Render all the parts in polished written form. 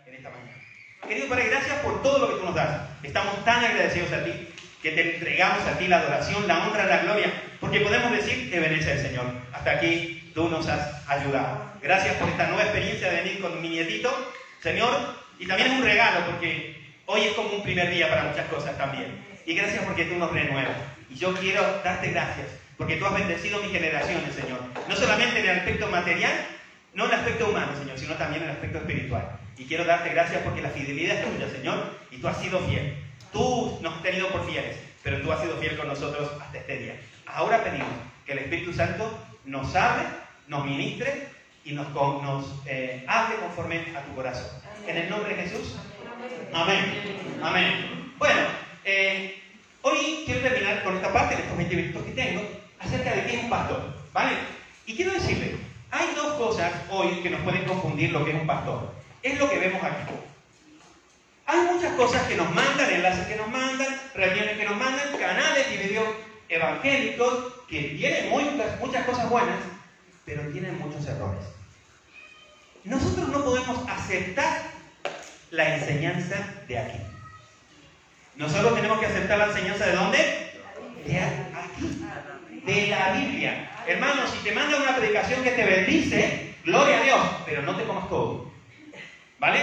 en esta mañana. Querido Padre, gracias por todo lo que tú nos das. Estamos tan agradecidos a ti que te entregamos a ti la adoración, la honra, la gloria, porque podemos decir que bendice el Señor. Hasta aquí tú nos has ayudado. Gracias por esta nueva experiencia de venir con mi nietito, Señor, y también es un regalo porque hoy es como un primer día para muchas cosas también. Y gracias porque tú nos renuevas. Y yo quiero darte gracias porque tú has bendecido mis generaciones, Señor. No solamente en el aspecto material, no en el aspecto humano, Señor, sino también en el aspecto espiritual. Y quiero darte gracias porque la fidelidad es tuya, Señor, y tú has sido fiel. Tú nos has tenido por fieles, pero tú has sido fiel con nosotros hasta este día. Ahora pedimos que el Espíritu Santo nos hable, nos ministre y nos hable conforme a tu corazón. En el nombre de Jesús. Amén. Amén. Bueno, hoy quiero terminar con esta parte de estos 20 minutos que tengo acerca de qué es un pastor, ¿vale? Y quiero decirle, hay dos cosas hoy que nos pueden confundir lo que es un pastor. Es lo que vemos aquí. Hay muchas cosas que nos mandan, enlaces que nos mandan, reuniones que nos mandan, canales y videos evangélicos que tienen muchas cosas buenas, pero tienen muchos errores. Nosotros no podemos aceptar la enseñanza de aquí. Nosotros tenemos que aceptar la enseñanza ¿de dónde? De aquí, de la Biblia. Hermano, si te mandan una predicación que te bendice, gloria a Dios, pero no te comas todo. ¿Vale?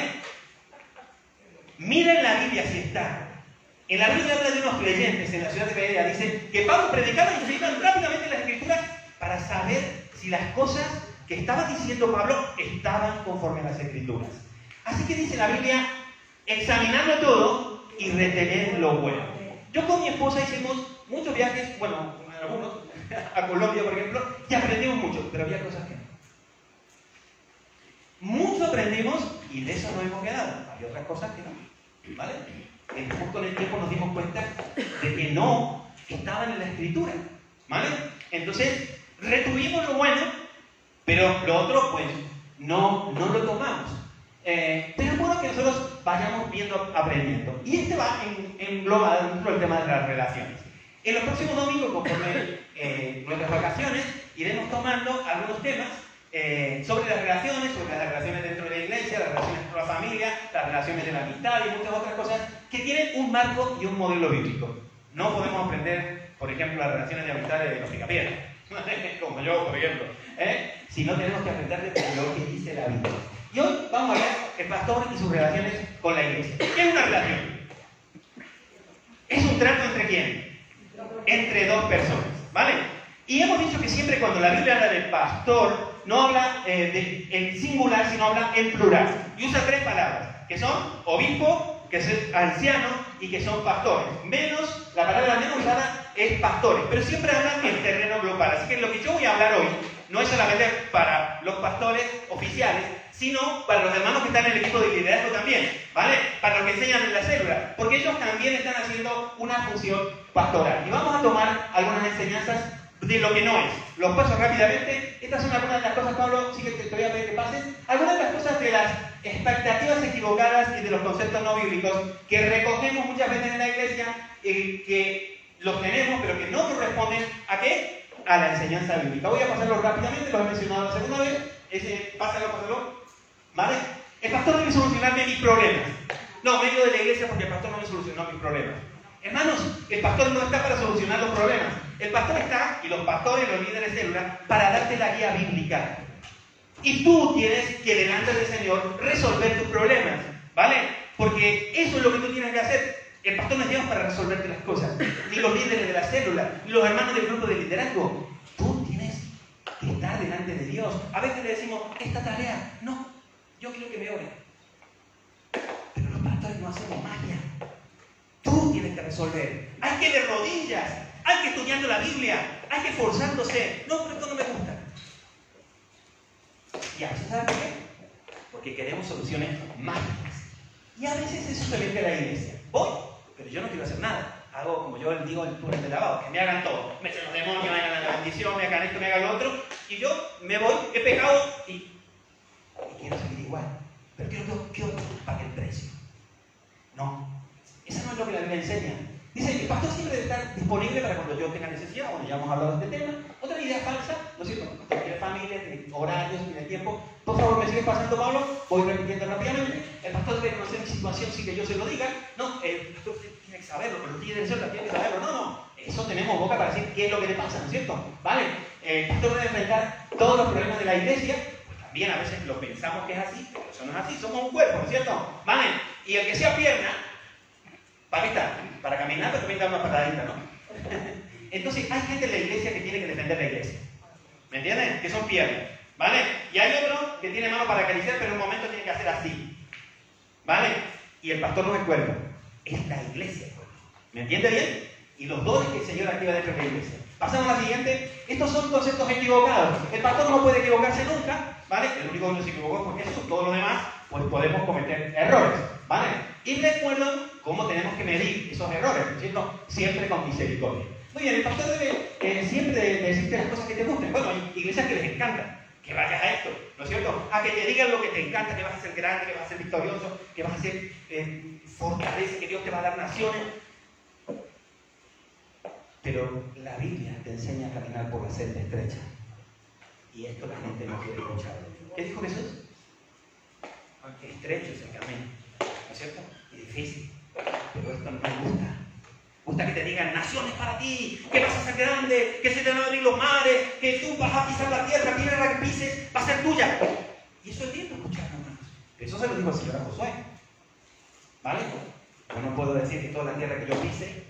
Mira en la Biblia si está. En la Biblia habla de unos creyentes en la ciudad de Berea. Dice que Pablo predicaba y se iban rápidamente las Escrituras para saber si las cosas que estaba diciendo Pablo estaban conforme a las Escrituras. Así que dice la Biblia, examinarlo todo y retener lo bueno. Yo con mi esposa hicimos muchos viajes, bueno, algunos, a Colombia por ejemplo, y aprendimos mucho, pero había cosas que no. Mucho aprendimos y de eso no hemos quedado. Hay otras cosas que no, ¿vale? Justo en el tiempo nos dimos cuenta de que no estaban en la Escritura, ¿vale? Entonces, retuvimos lo bueno, pero lo otro, pues, no lo tomamos. Pero es bueno que nosotros vayamos viendo, aprendiendo. Y este va englobado dentro del tema de las relaciones. En los próximos domingos, conforme nuestras vacaciones, iremos tomando algunos temas sobre las relaciones dentro de la iglesia, las relaciones con la familia, las relaciones de la amistad y muchas otras cosas que tienen un marco y un modelo bíblico. No podemos aprender, por ejemplo, las relaciones de amistad de los picapiedras, como yo, por ejemplo, si no tenemos que aprender de lo que dice la Biblia. Y hoy vamos a ver el pastor y sus relaciones con la iglesia. ¿Qué es una relación? Es un trato entre quién? Entre dos personas, ¿vale? Y hemos dicho que siempre cuando la Biblia habla del pastor, no habla en singular, sino habla en plural. Y usa tres palabras, que son obispo, que es anciano y que son pastores. La palabra menos usada es pastores, pero siempre hablan en terreno global. Así que lo que yo voy a hablar hoy no es solamente para los pastores oficiales, sino para los hermanos que están en el equipo de liderazgo también, ¿vale? Para los que enseñan en la célula, porque ellos también están haciendo una función pastoral. Y vamos a tomar algunas enseñanzas de lo que no es. Los paso rápidamente. Estas son algunas de las cosas, Pablo, sí que te voy a pedir que pases. Algunas de las cosas de las expectativas equivocadas y de los conceptos no bíblicos que recogemos muchas veces en la iglesia, que los tenemos, pero que no corresponden ¿a qué? A la enseñanza bíblica. Voy a pasarlo rápidamente, lo he mencionado la segunda vez. Pásalo. ¿Vale? El pastor debe solucionarme mis problemas. No, me he ido de la iglesia porque el pastor no me solucionó mis problemas. Hermanos, el pastor no está para solucionar los problemas. El pastor está, y los pastores, los líderes de célula, para darte la guía bíblica. Y tú tienes que, delante del Señor, resolver tus problemas, ¿vale? Porque eso es lo que tú tienes que hacer. El pastor no es Dios para resolverte las cosas, ni los líderes de la célula, ni los hermanos del grupo de liderazgo. Tú tienes que estar delante de Dios. A veces le decimos, esta tarea, no, yo quiero que me ore. Pero los pastores no hacemos magia. Tú tienes que resolver. Hay que de rodillas, hay que estudiar la Biblia, hay que esforzándose. No, pero esto no me gusta. Y a veces, ¿sabes por qué? Porque queremos soluciones mágicas. Y a veces eso se vende a la iglesia. Voy, pero yo no quiero hacer nada. Hago, como yo digo, el túnel de lavado, que me hagan todo. Me echen los demonios, me hagan la bendición, me hagan esto, me hagan lo otro. Y yo me voy, he pecado y quiero seguir igual. Pero quiero pagar el precio. No. Eso no es lo que la Biblia enseña. Dice que el pastor siempre debe estar disponible para cuando yo tenga necesidad. Bueno, ya hemos hablado de este tema. Otra idea falsa, ¿no es cierto? Tiene familia, tiene horarios, tiene tiempo. Por favor, ¿me sigues pasando, Pablo? Voy repitiendo rápidamente. El pastor pastor debe conocer mi situación sin que yo se lo diga. No, el pastor tiene que saberlo, pero tiene que saberlo. No. Eso tenemos boca para decir qué es lo que le pasa, ¿no es cierto? ¿Vale? El pastor debe enfrentar todos los problemas de la iglesia. Pues también a veces lo pensamos que es así, pero eso no es así. Somos un cuerpo, ¿no es cierto? ¿Vale? Y el que sea pierna, ¿para qué está? Para caminar, pero también da una patadita, ¿no? Entonces hay gente en la iglesia que tiene que defender la iglesia. ¿Me entienden? Que son piernas. ¿Vale? Y hay otro que tiene mano para acariciar, pero en un momento tiene que hacer así. ¿Vale? Y el pastor no es cuerpo, es la iglesia. ¿Me entiende bien? Y los dones que el Señor activa dentro de la iglesia. Pasamos a la siguiente. Estos son conceptos equivocados. El pastor no puede equivocarse nunca, ¿vale? El único que no se equivocó fue Jesús. Todo lo demás, pues podemos cometer errores, ¿vale? Y recuerden cómo tenemos que medir esos errores, ¿no es cierto? Siempre con misericordia. Muy bien, el pastor debe siempre decirte las cosas que te gusten. Bueno, hay iglesias que les encanta que vayas a esto, ¿no es cierto? A que te digan lo que te encanta, que vas a ser grande, que vas a ser victorioso, que vas a ser fortaleza, que Dios te va a dar naciones. Pero la Biblia te enseña a caminar por la senda estrecha. Y esto la gente no quiere escuchar. ¿Qué dijo Jesús? Que estrecho es el camino, ¿no es cierto? Y difícil. Pero esto no me gusta. Gusta que te digan naciones para ti, que vas a ser grande, que se te van a abrir los mares, que tú vas a pisar la tierra que pises va a ser tuya. Y eso es lindo escuchar, hermanos. Eso se lo dijo el Señor a Josué. ¿Vale? Yo no puedo decir que toda la tierra que yo pise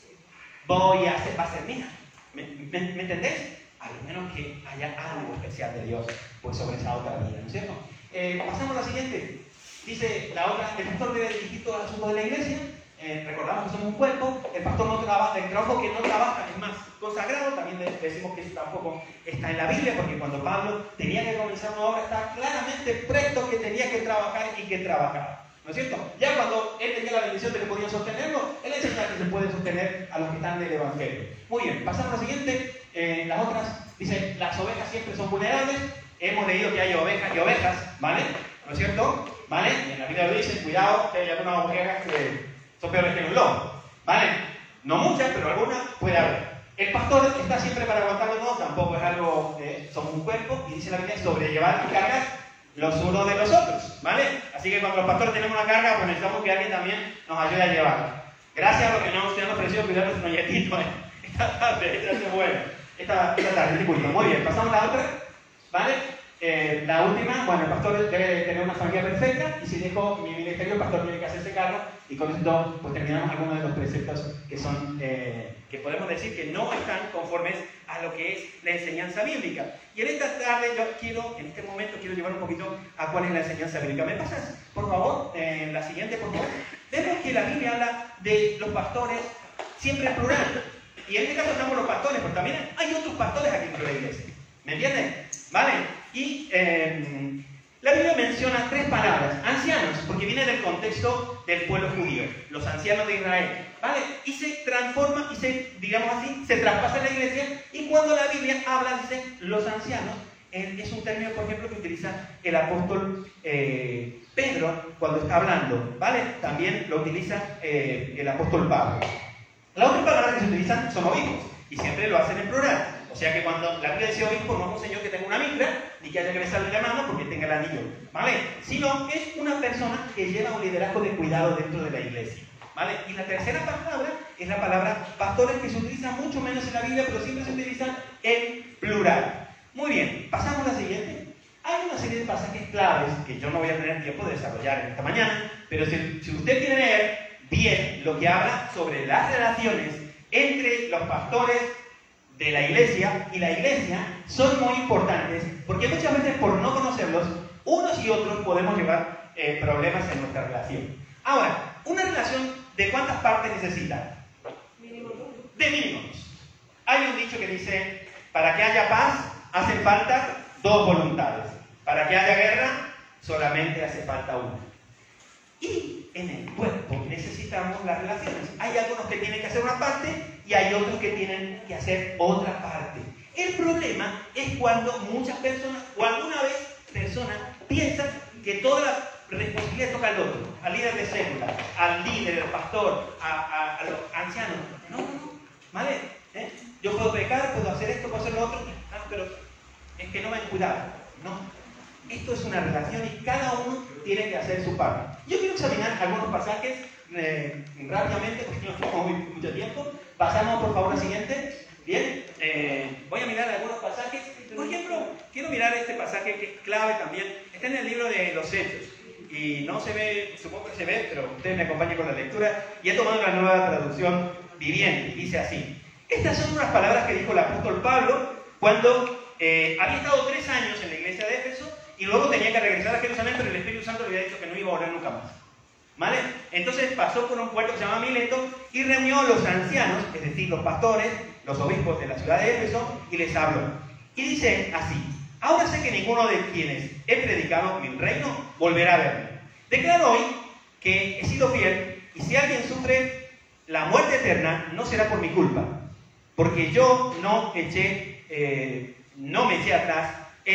va a ser mía. ¿Me entendés? A lo menos que haya algo especial de Dios pues, sobre esa otra vida, ¿no es cierto? Pasamos a la siguiente. Dice la otra, el pastor debe dirigir todo el asunto de la iglesia. Recordamos que somos un cuerpo, el pastor no trabaja, el trabajo que no trabaja es más consagrado, también decimos que eso tampoco está en la Biblia, porque cuando Pablo tenía que comenzar una obra, estaba claramente presto que tenía que trabajar y que trabajaba, ¿no es cierto? Ya cuando él tenía la bendición de que podía sostenerlo, él enseña que se puede sostener a los que están del Evangelio. Muy bien, pasamos a la siguiente, las otras, dice, las ovejas siempre son vulnerables, hemos leído que hay ovejas y ovejas, ¿vale? ¿No es cierto? ¿Vale? Y en la Biblia lo dice, cuidado, que hay algunas ovejas que son peores que un lobo, ¿vale? No muchas, pero algunas puede haber. El pastor está siempre para aguantarlo todo, tampoco es algo somos un cuerpo, y dice la Biblia, sobrellevar cargas los unos de los otros, ¿vale? Así que cuando los pastores tenemos una carga, pues necesitamos que alguien también nos ayude a llevarla. Gracias a los que nos han ofrecido cuidar nuestro nietito, esta tarde, esta es buena. Esta tarde, disculpa. Muy bien, pasamos a la otra, ¿vale? La última, bueno, el pastor debe tener una familia perfecta, y si dejo mi ministerio, el pastor tiene que hacerse cargo, y con esto pues terminamos algunos de los preceptos que son, que podemos decir que no están conformes a lo que es la enseñanza bíblica. Y en esta tarde en este momento quiero llevar un poquito a cuál es la enseñanza bíblica. ¿Me pasas, por favor, la siguiente, por favor? Vemos que la Biblia habla de los pastores siempre en plural, y en este caso estamos los pastores, pero también hay otros pastores aquí dentro de la iglesia. ¿Me entienden? ¿Vale? Y la Biblia menciona 3 palabras, ancianos, porque viene del contexto del pueblo judío, los ancianos de Israel, ¿vale? Y se transforma y digamos así, se traspasa en la iglesia, y cuando la Biblia habla, dice los ancianos, es un término, por ejemplo, que utiliza el apóstol Pedro cuando está hablando, ¿vale? También lo utiliza el apóstol Pablo. Las otras palabras que se utilizan son obispos, y siempre lo hacen en plural. O sea que cuando la Biblia dice obispo, no es un señor que tenga una mitra, ni que haya que besarle la mano porque tenga el anillo, ¿vale? Sino que es una persona que lleva un liderazgo de cuidado dentro de la iglesia, ¿vale? Y la tercera palabra es la palabra pastores, que se utiliza mucho menos en la Biblia, pero siempre se utiliza en plural. Muy bien, pasamos a la siguiente. Hay una serie de pasajes claves que yo no voy a tener tiempo de desarrollar en esta mañana, pero si usted quiere leer bien lo que habla sobre las relaciones entre los pastores de la iglesia y la iglesia, son muy importantes, porque muchas veces por no conocerlos, unos y otros podemos llevar problemas en nuestra relación. Ahora, una relación, ¿de cuántas partes necesita? De mínimo. Hay un dicho que dice, para que haya paz, hacen falta 2 voluntades. Para que haya guerra, solamente hace falta una. Y en el cuerpo necesitamos las relaciones. Hay algunos que tienen que hacer una parte y hay otros que tienen que hacer otra parte. El problema es cuando muchas personas, o alguna vez personas, piensan que toda la responsabilidad toca al otro, al líder de célula, al líder, al pastor, a los ancianos. No, ¿vale? Yo puedo pecar, puedo hacer esto, puedo hacer lo otro, pero es que no me han cuidado. No. Esto es una relación y cada uno tiene que hacer su parte. Yo quiero examinar algunos pasajes rápidamente, porque no tengo mucho tiempo. Pasamos por favor al siguiente. Bien, voy a mirar algunos pasajes. Por ejemplo, quiero mirar este pasaje que es clave también. Está en el libro de los Hechos. Y no se ve, supongo que se ve, pero ustedes me acompañen con la lectura. Y he tomado la nueva traducción viviente. Dice así. Estas son unas palabras que dijo el apóstol Pablo cuando había estado 3 años en la iglesia de Éfeso y luego tenía que regresar a Jerusalén, pero el Espíritu Santo le había dicho que no iba a volver nunca más. ¿Vale? Entonces pasó por un puerto que se llama Mileto y reunió a los ancianos, es decir, los pastores, los obispos de la ciudad de Éfeso, y les habló. Y dice así: ahora sé que ninguno de quienes he predicado mi reino volverá a verme. Declaro hoy que he sido fiel, y si alguien sufre la muerte eterna, no será por mi culpa, porque yo no me eché atrás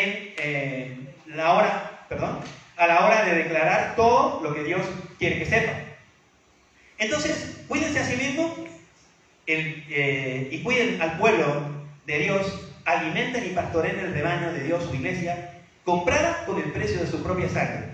a la hora de declarar todo lo que Dios quiere que sepa. Entonces, cuídense a sí mismos y cuiden al pueblo de Dios, alimenten y pastoreen el rebaño de Dios, su iglesia, comprada con el precio de su propia sangre,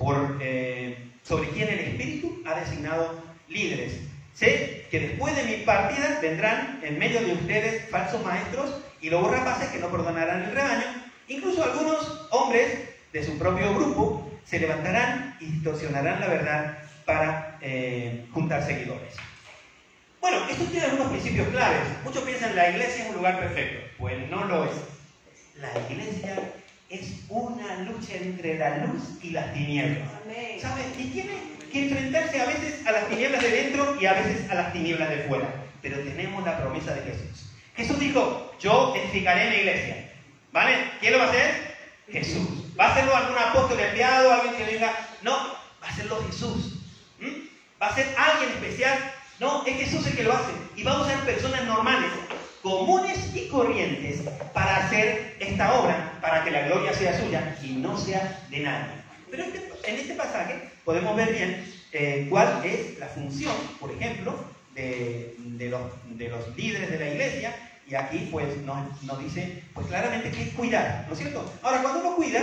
sobre quien el Espíritu ha designado líderes. Sé que después de mi partida vendrán en medio de ustedes falsos maestros y lobos rapaces que no perdonarán el rebaño. Incluso algunos hombres de su propio grupo se levantarán y distorsionarán la verdad para juntar seguidores. Bueno, esto tiene algunos principios claves. Muchos piensan que la iglesia es un lugar perfecto. Pues no lo es. La iglesia es una lucha entre la luz y las tinieblas. ¿Sabes? Y tiene que enfrentarse a veces a las tinieblas de dentro y a veces a las tinieblas de fuera. Pero tenemos la promesa de Jesús. Jesús dijo: yo edificaré mi iglesia. ¿Vale? ¿Quién lo va a hacer? Jesús. ¿Va a hacerlo algún apóstol enviado? ¿Alguien que venga? No, va a hacerlo Jesús. ¿Va a ser alguien especial? No, es Jesús el que lo hace. Y vamos a ser personas normales, comunes y corrientes para hacer esta obra, para que la gloria sea suya y no sea de nadie. Pero en este pasaje podemos ver bien cuál es la función, por ejemplo, de los líderes de la iglesia. Y aquí pues nos dice pues claramente que es cuidar, ¿no es cierto? Ahora, cuando uno cuida,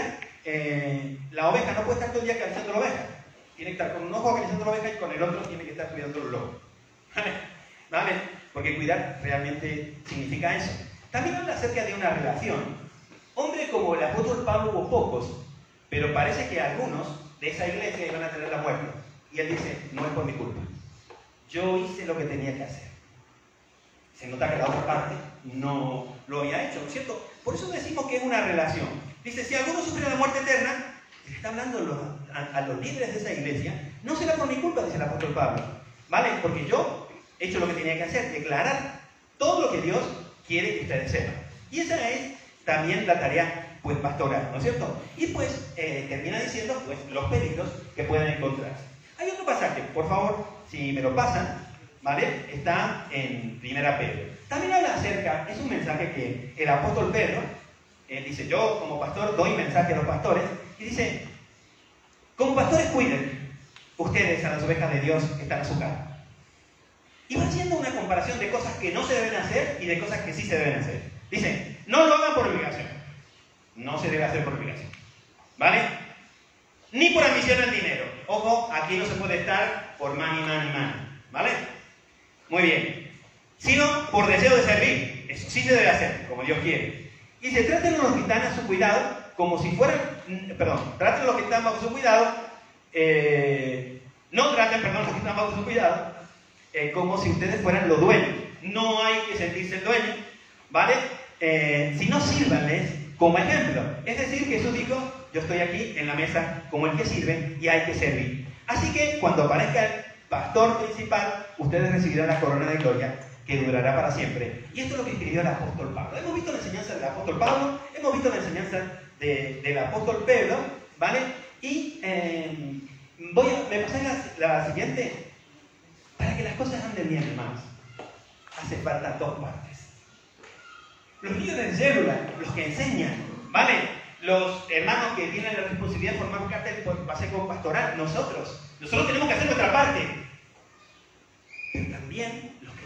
la oveja no puede estar todo el día acariciando la oveja. Tiene que estar con un ojo acariciando la oveja y con el otro tiene que estar cuidando los lobos. ¿Vale? Porque cuidar realmente significa eso. También habla acerca de una relación. Hombre como el apóstol Pablo hubo pocos, pero parece que algunos de esa iglesia iban a tener la muerte. Y él dice: no es por mi culpa. Yo hice lo que tenía que hacer. Se nota que la otra parte no lo había hecho, ¿no es cierto? Por eso decimos que es una relación. Dice: si alguno sufre la muerte eterna, le está hablando a los líderes de esa iglesia, no será por mi culpa, dice el apóstol Pablo. ¿Vale? Porque yo he hecho lo que tenía que hacer, declarar todo lo que Dios quiere que ustedes sepan. Y esa es también la tarea pues pastoral, ¿no es cierto? Y pues termina diciendo pues los peligros que pueden encontrarse. Hay otro pasaje, por favor, si me lo pasan, ¿vale? Está en 1 Pedro. También habla acerca, es un mensaje que el apóstol Pedro, él dice: yo como pastor doy mensaje a los pastores, y dice: como pastores cuiden ustedes a las ovejas de Dios que están a su cargo. Y va haciendo una comparación de cosas que no se deben hacer y de cosas que sí se deben hacer. Dice: no lo hagan por obligación. No se debe hacer por obligación. ¿Vale? Ni por ambición al dinero. Ojo, aquí no se puede estar por money. ¿Vale? Muy bien. Sino por deseo de servir. Eso sí se debe hacer, como Dios quiere. Y se traten a los que están a su cuidado como si fueran... traten a los que están bajo su cuidado. No traten, a los que están bajo su cuidado como si ustedes fueran los dueños. No hay que sentirse el dueño, ¿vale? Sino sírvanles como ejemplo. Es decir, Jesús dijo: yo estoy aquí en la mesa como el que sirve y hay que servir. Así que cuando aparezca el pastor principal, ustedes recibirán la corona de gloria que durará para siempre. Y esto es lo que escribió el apóstol Pablo. Hemos visto la enseñanza del apóstol Pablo, hemos visto la enseñanza del apóstol Pedro, ¿vale? Y me pasé la siguiente. Para que las cosas anden bien, hermanos, hace falta 2 partes. Los líderes de célula, los que enseñan, ¿vale? Los hermanos que tienen la responsabilidad de formar parte del consejo pastoral, nosotros tenemos que hacer nuestra parte. Pero también los que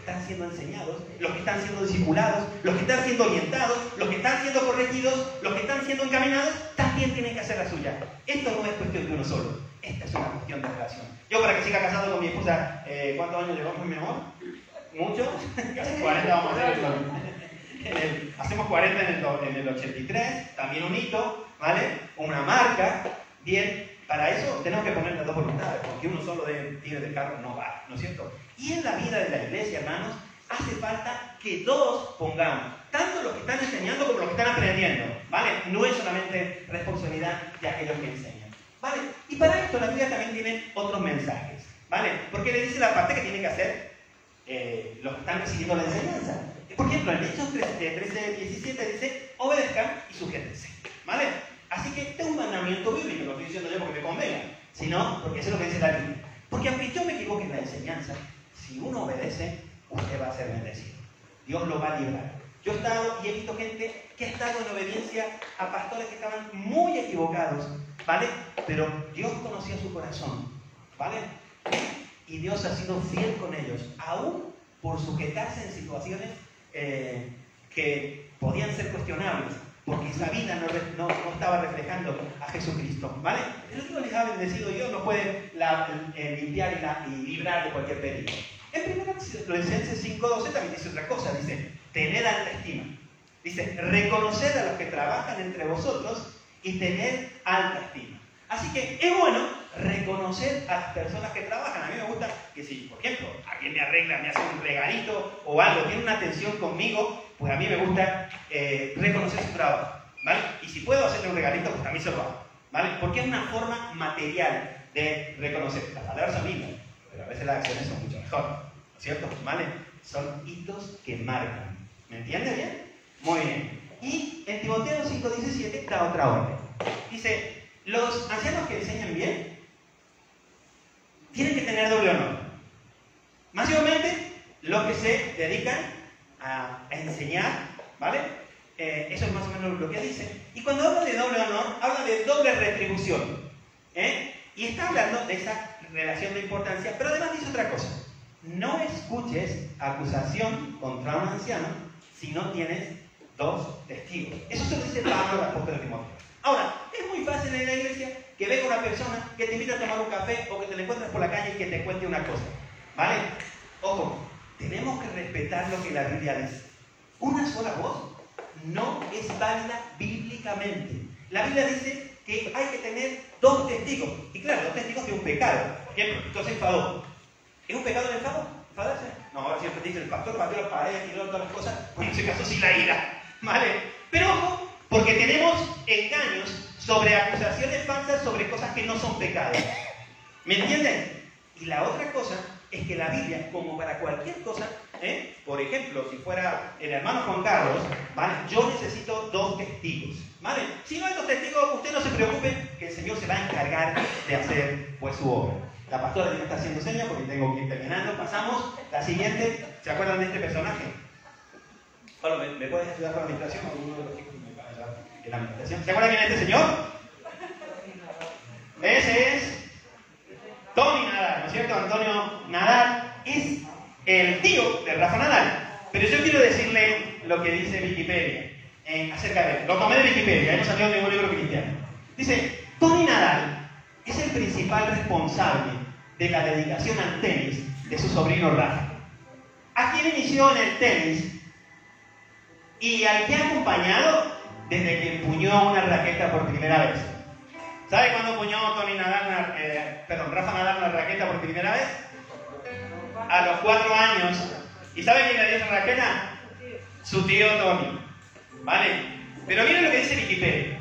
están siendo enseñados, los que están siendo discipulados, los que están siendo orientados, los que están siendo corregidos, los que están siendo encaminados, también tienen que hacer la suya. Esto no es cuestión de uno solo, esta es una cuestión de relación. Yo, para que siga casado con mi esposa, ¿cuántos años llevamos, mi amor? ¿Muchos? Casi 40 vamos a hacer esto. Hacemos 40 en el 83, también un hito, ¿vale? Una marca, bien. Para eso tenemos que poner las dos voluntades, porque uno solo de tiro del carro no va, ¿no es cierto? Y en la vida de la iglesia, hermanos, hace falta que dos pongamos, tanto los que están enseñando como los que están aprendiendo, ¿vale? No es solamente responsabilidad de aquellos que enseñan, ¿vale? Y para esto la Biblia también tiene otros mensajes, ¿vale? Porque le dice la parte que tienen que hacer los que están recibiendo la enseñanza. Por ejemplo, en Hechos 13:17 dice, obedezcan y sujétense, ¿vale? Así que este es un mandamiento bíblico, lo estoy diciendo yo porque me convenga, sino porque eso es lo que dice la Biblia. Porque aunque yo me equivoque en la enseñanza, si uno obedece, usted va a ser bendecido. Dios lo va a librar. Yo he estado y he visto gente que ha estado en obediencia a pastores que estaban muy equivocados, ¿vale? Pero Dios conocía su corazón, ¿vale? Y Dios ha sido fiel con ellos, aún por sujetarse en situaciones que podían ser cuestionables, porque esa vida no estaba reflejando a Jesucristo, ¿vale? El Dios les ha bendecido, Dios nos puede limpiar y librar de cualquier peligro. En 1 Tesalonicenses 5:12 también dice otra cosa, dice, tener alta estima. Dice, reconocer a los que trabajan entre vosotros y tener alta estima. Así que es bueno reconocer a las personas que trabajan. A mí me gusta que si, por ejemplo, alguien me arregla, me hace un regalito o algo, tiene una atención conmigo, pues a mí me gusta reconocer su trabajo, ¿vale? Y si puedo hacerle un regalito, pues también se lo hago, ¿vale? Porque es una forma material de reconocer. Las palabras son lindas, pero a veces las acciones son mucho mejor, ¿no es cierto? ¿Vale? Son hitos que marcan. ¿Me entiende bien? Muy bien. Y en Timoteo 5:17 da otra orden. Dice, los ancianos que enseñan bien tienen que tener doble honor. Básicamente, los que se dedican a enseñar, ¿vale? Eso es más o menos lo que dice. Y cuando habla de doble honor, habla de doble retribución. Y está hablando de esa relación de importancia, pero además dice otra cosa. No escuches acusación contra un anciano si no tienes dos testigos. Eso se lo dice Pablo al apóstol de Timoteo. Ahora, es muy fácil en la iglesia que venga una persona que te invita a tomar un café o que te la encuentres por la calle y que te cuente una cosa, ¿vale? Ojo, tenemos que respetar lo que la Biblia dice. Una sola voz no es válida bíblicamente. La Biblia dice que hay que tener dos testigos. Y claro, dos testigos de un pecado. Por ejemplo, entonces enfadó. ¿Es un pecado el enfado? ¿Enfadarse? No, ahora siempre dice el pastor batió las paredes y todas las cosas. Pues en ese caso sí la ira, ¿vale? Pero ojo, porque tenemos engaños sobre acusaciones falsas sobre cosas que no son pecados. ¿Me entienden? Y la otra cosa es que la Biblia, como para cualquier cosa, por ejemplo, si fuera el hermano Juan Carlos, ¿vale? Yo necesito dos testigos, ¿vale? Si no hay dos testigos, usted no se preocupe, que el Señor se va a encargar de hacer pues su obra. La pastora ya me está haciendo señas porque tengo que ir terminando. Pasamos. La siguiente. ¿Se acuerdan de este personaje? Pablo, ¿me puedes ayudar con la administración? ¿Alguno de los chicos me va a ayudar en la administración? ¿Se acuerdan quién es este señor? Ese es Tony Nadal, ¿no es cierto? Antonio Nadal es el tío de Rafa Nadal. Pero yo quiero decirle lo que dice Wikipedia acerca de él. Lo tomé de Wikipedia, no salió en ningún libro cristiano. Dice, Tony Nadal es el principal responsable de la dedicación al tenis de su sobrino Rafa, a quien inició en el tenis y al que ha acompañado desde que empuñó una raqueta por primera vez. ¿Sabe cuándo empuñó Rafa Nadal una raqueta por primera vez? A los 4 años. ¿Y sabe quién le dio esa raqueta? Su tío Tony. ¿Vale? Pero miren lo que dice Wikipedia.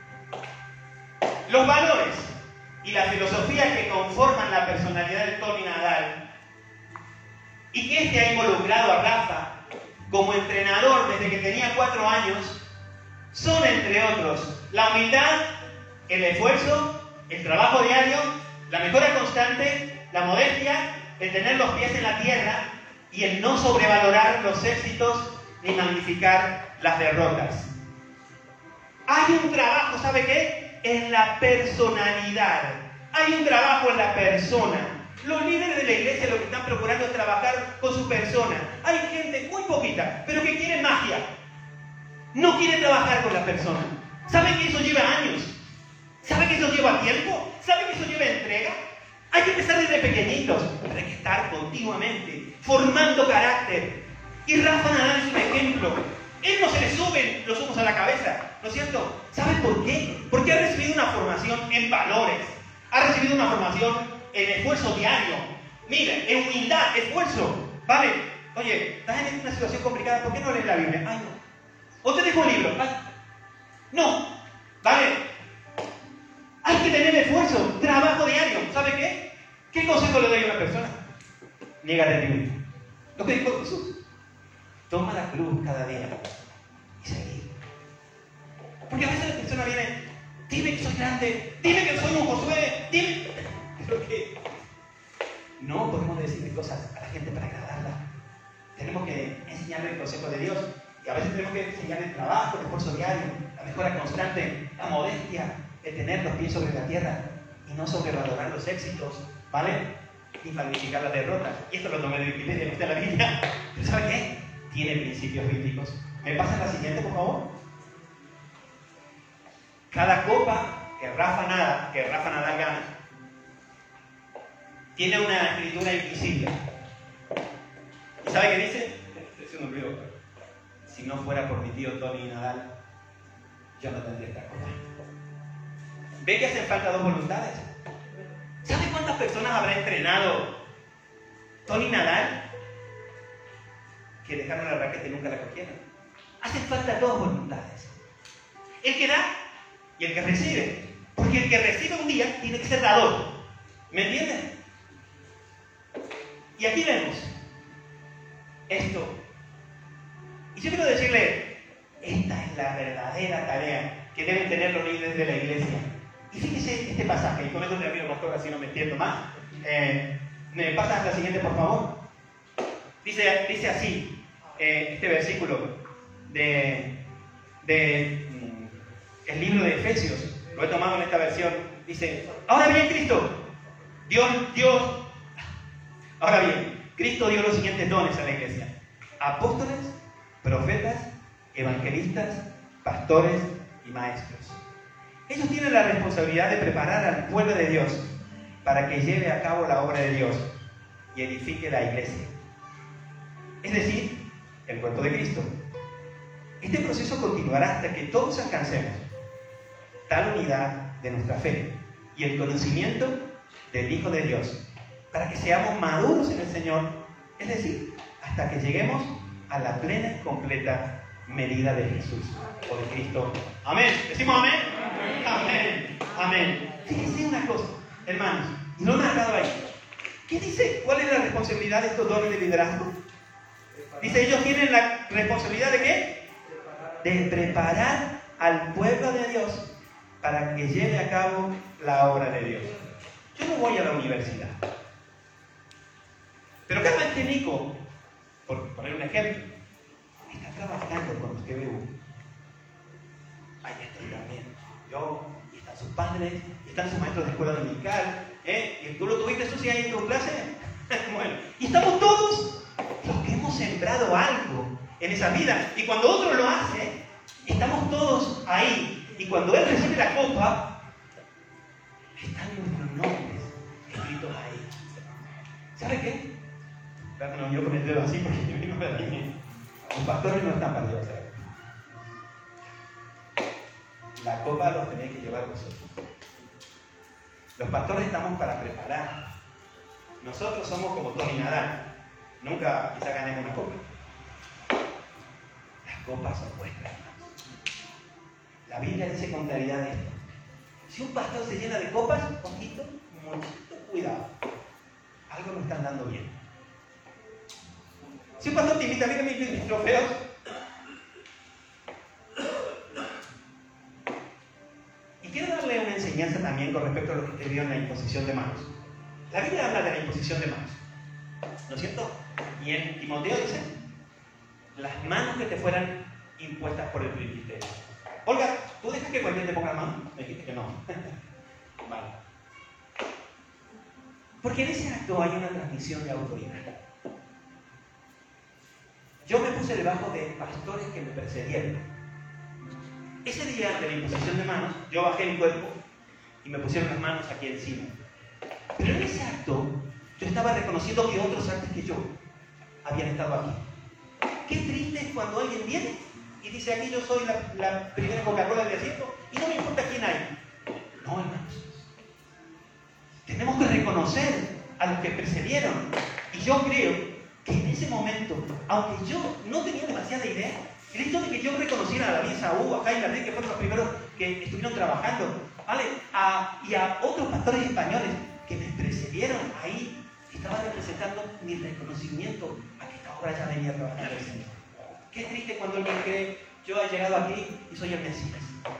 Los valores y la filosofía que conforman la personalidad de Tony Nadal y que este ha involucrado a Rafa como entrenador desde que tenía 4 años son, entre otros, la humildad, el esfuerzo, el trabajo diario, la mejora constante, la modestia, el tener los pies en la tierra y el no sobrevalorar los éxitos ni magnificar las derrotas. Hay un trabajo, ¿sabe qué? En la personalidad. Hay un trabajo en la persona. Los líderes de la iglesia lo que están procurando es trabajar con su persona. Hay gente muy poquita, pero que quiere magia. No quiere trabajar con la persona. ¿Sabe que eso lleva años? ¿Sabe que eso lleva tiempo? ¿Sabe que eso lleva entrega? Hay que empezar desde pequeñitos, pero hay que estar continuamente formando carácter. Y Rafa Nadal es un ejemplo. Él no se le suben los humos a la cabeza, ¿no es cierto? ¿Sabe por qué? Porque ha recibido una formación en valores. Ha recibido una formación en esfuerzo diario. Mire, en humildad, esfuerzo. ¿Vale? Oye, estás en una situación complicada, ¿por qué no lees la Biblia? Ay, no. O te dejo un libro. Ay. No. ¿Vale? Hay que tener esfuerzo, trabajo diario. ¿Sabe qué? ¿Qué consejo le doy a una persona? Niégate a ti mismo. Lo que dijo Jesús. Toma la cruz cada día y seguir. Porque a veces la persona viene, dime que soy grande, dime que soy un Josué, dime. Creo que no podemos decirle cosas a la gente para agradarla. Tenemos que enseñarle el consejo de Dios. Y a veces tenemos que enseñarle el trabajo, el esfuerzo diario, la mejora constante, la modestia, el tener los pies sobre la tierra y no sobrevalorar los éxitos, ¿vale? Ni magnificar las derrotas. Y esto lo tomé de Wikipedia, no está en la Biblia. Pero ¿sabe qué? Tiene principios bíblicos. ¿Me pasan la siguiente, por favor? Cada copa que Rafa Nadal gana tiene una escritura invisible. ¿Y sabe qué dice? Se me olvidó. Si no fuera por mi tío Tony Nadal, yo no tendría esta copa. ¿Ve que hacen falta dos voluntades? ¿Sabe cuántas personas habrá entrenado Tony Nadal que dejaron la raqueta y nunca la cogieron? Hacen falta dos voluntades. El que da y el que recibe. Porque el que recibe un día tiene que ser dador. ¿Me entienden? Y aquí vemos esto. Y yo quiero decirle, esta es la verdadera tarea que deben tener los líderes de la iglesia. Y fíjese este pasaje, y con esto termino, pastor, así no me entiendo más. ¿Me pasas la siguiente, por favor? Dice así, este versículo del libro de Efesios, lo he tomado en esta versión, dice, ahora bien Cristo dio los siguientes dones a la iglesia: apóstoles, profetas, evangelistas, pastores y maestros. Ellos tienen la responsabilidad de preparar al pueblo de Dios para que lleve a cabo la obra de Dios y edifique la iglesia, es decir, el cuerpo de Cristo. Este proceso continuará hasta que todos alcancemos tal unidad de nuestra fe y el conocimiento del Hijo de Dios, para que seamos maduros en el Señor, es decir, hasta que lleguemos a la plena y completa medida de Jesús o de Cristo. Amén. ¿Decimos amén? Amén. Amén. Fíjense una cosa, hermanos, y no me ha dado ahí. ¿Qué dice? ¿Cuál es la responsabilidad de estos dones de liderazgo? Dice, ellos tienen la responsabilidad de ¿qué? De preparar al pueblo de Dios para que lleve a cabo la obra de Dios. Yo no voy a la universidad, pero cada vez que Nico, por poner un ejemplo, está trabajando con los que veo, ahí estoy también yo, y están sus padres, y están sus maestros de escuela dominical, y tú lo tuviste eso sí ahí en tu clase. Bueno, y estamos todos los que hemos sembrado algo en esa vida, y cuando otro lo hace, estamos todos ahí. Y cuando él recibe la copa, están nuestros nombres escritos ahí. ¿Sabe qué? No, yo con el dedo así porque yo no me da bien. Los pastores no están para Dios. La copa los tenéis que llevar vosotros. Los pastores estamos para preparar. Nosotros somos como Tony Nadal. Nunca quizá ganemos una copa. Las copas son vuestras. La Biblia dice con claridad esto. Si un pastor se llena de copas, ojito, muchito cuidado. Algo no están dando bien. Si un pastor te invita, mira mis trofeos. Y quiero darle una enseñanza también con respecto a lo que usted vio en la imposición de manos. La Biblia habla de la imposición de manos, ¿no es cierto? Y en Timoteo dice, las manos que te fueran impuestas por el presbiterio. Olga, ¿tú dejas que cualquiera te ponga la mano? Me dijiste que no. Vale. Porque en ese acto hay una transmisión de autoridad. Yo me puse debajo de pastores que me precedieron. Ese día de la imposición de manos, yo bajé mi cuerpo y me pusieron las manos aquí encima. Pero en ese acto, yo estaba reconociendo que otros antes que yo habían estado aquí. Qué triste es cuando alguien viene y dice, aquí yo soy la primera Coca-Cola del desierto y no me importa quién hay. No, hermanos. Tenemos que reconocer a los que precedieron. Y yo creo que en ese momento, aunque yo no tenía demasiada idea, el hecho de que yo reconociera a David, Saúl, a Jaime, que fueron los primeros que estuvieron trabajando, ¿vale? Y a otros pastores españoles que me precedieron ahí, estaba representando mi reconocimiento a que esta obra ya venía a trabajar el Señor. Qué triste cuando alguien cree, yo he llegado aquí y soy el Mesías.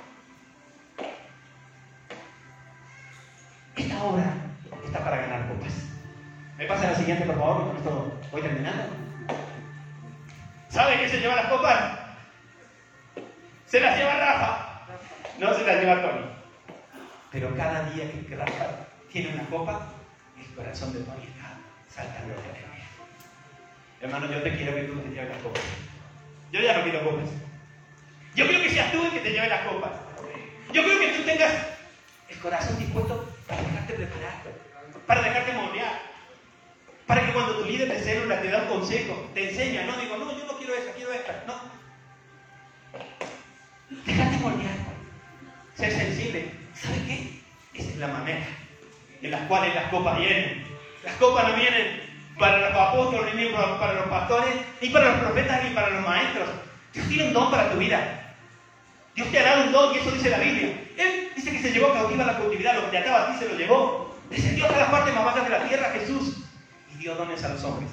Esta obra está para ganar copas. ¿Me pasa la siguiente, por favor? Con esto voy terminando. ¿Sabe quién se lleva las copas? Se las lleva Rafa, no se las lleva Tony. Pero cada día que Rafa tiene una copa, el corazón de Tony está saltando de alegría. Hermano, yo te quiero que tú te lleves las copas. Yo ya no quiero copas. Yo quiero que seas tú el que te lleve las copas. Yo quiero que tú tengas el corazón dispuesto para dejarte preparar, para dejarte moldear, para que cuando tu líder de célula te da un consejo, te enseña, no digo, no, yo no quiero esa, quiero esta, no. Dejarte moldear, ser sensible. ¿Sabe qué? Esa es la manera en la cual las copas vienen. Las copas no vienen para los apóstoles, ni para los pastores, ni para los profetas, ni para los maestros. Dios tiene un don para tu vida. Dios te ha dado un don y eso dice la Biblia. Él dice que se llevó cautiva la cautividad, lo que te ataba a ti se lo llevó. Descendió hasta las partes más bajas de la tierra, Jesús, y dio dones a los hombres.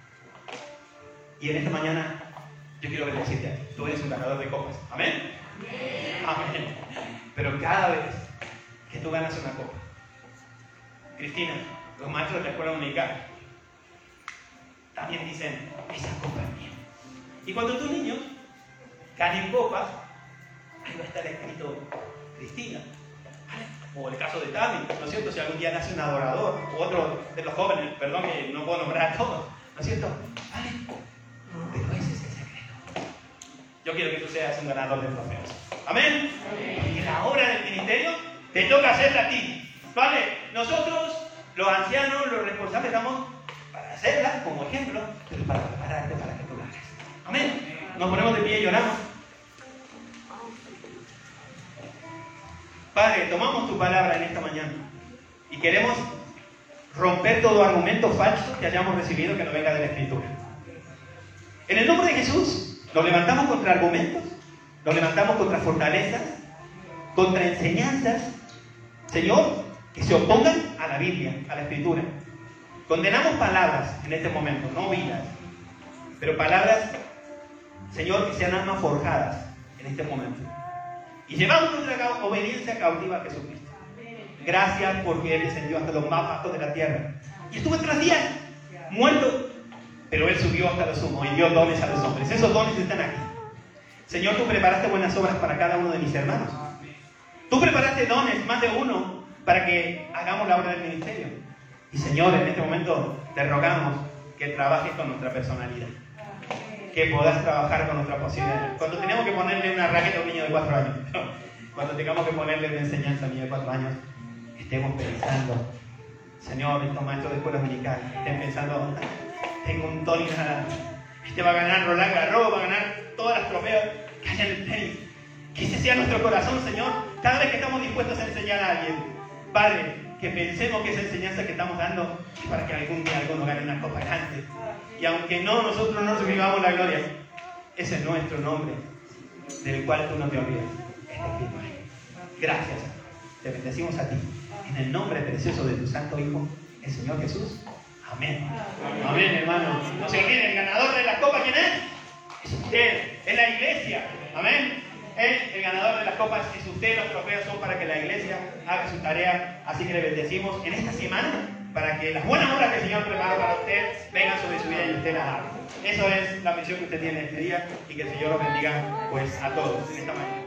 Y en esta mañana yo quiero bendecirte a ti. Tú eres un ganador de copas. ¿Amén? Amén. Pero cada vez que tú ganas una copa, Cristina, los maestros de la escuela dominical también dicen, esa copa es mía. Y cuando tus niños ganen copas, ahí va a estar escrito Cristina. O el caso de Tami, ¿no es cierto? Si algún día nace un adorador, o otro de los jóvenes, perdón que no puedo nombrar a todos, ¿no es cierto? ¿Vale? Pero ese es el secreto. Yo quiero que tú seas un ganador de trofeos. ¿Amén? Y la obra del ministerio te toca hacerla a ti. ¿Vale? Nosotros, los ancianos, los responsables, estamos para hacerla como ejemplo, pero para prepararte para que tú la hagas. ¿Amén? Nos ponemos de pie y lloramos. Padre, tomamos tu palabra en esta mañana y queremos romper todo argumento falso que hayamos recibido que no venga de la Escritura. En el nombre de Jesús, nos levantamos contra argumentos, nos levantamos contra fortalezas, contra enseñanzas, Señor, que se opongan a la Biblia, a la Escritura. Condenamos palabras en este momento, no vidas, pero palabras, Señor, que sean almas forjadas en este momento. Y llevamos nuestra obediencia cautiva a Jesucristo. Gracias porque Él descendió hasta los más bajos de la tierra. Y estuvo 3 días muerto, pero Él subió hasta lo sumo y dio dones a los hombres. Esos dones están aquí. Señor, tú preparaste buenas obras para cada uno de mis hermanos. Tú preparaste dones, más de uno, para que hagamos la obra del ministerio. Y Señor, en este momento te rogamos que trabajes con nuestra personalidad. Que puedas trabajar con nuestra posibilidad. Cuando tenemos que ponerle una raqueta a un niño de 4 años, cuando tengamos que ponerle una enseñanza a un niño de 4 años, estemos pensando, Señor, estos maestros de escuela dominical, estén pensando, tengo un Tony, este va a ganar Roland Garros, va a ganar todas las trofeos que haya en el tenis. Que ese sea nuestro corazón, Señor, cada vez que estamos dispuestos a enseñar a alguien. Padre, que pensemos que esa enseñanza que estamos dando es para que algún día alguno gane una copa grande. Y aunque nosotros no recibamos la gloria, ese es nuestro nombre, del cual tú no te olvidas. Está escrito ahí. Gracias, te bendecimos a ti. En el nombre precioso de tu Santo Hijo, el Señor Jesús. Amén. Amén, hermano. No se olviden, el ganador de la copa, ¿quién es? Es usted, es la iglesia. Amén. El ganador de las copas es usted. Los trofeos son para que la iglesia haga su tarea. Así que le bendecimos en esta semana para que las buenas obras que el Señor preparó para usted vengan sobre su vida y usted las haga. Eso es la misión que usted tiene este día y que el Señor los bendiga pues a todos en esta mañana.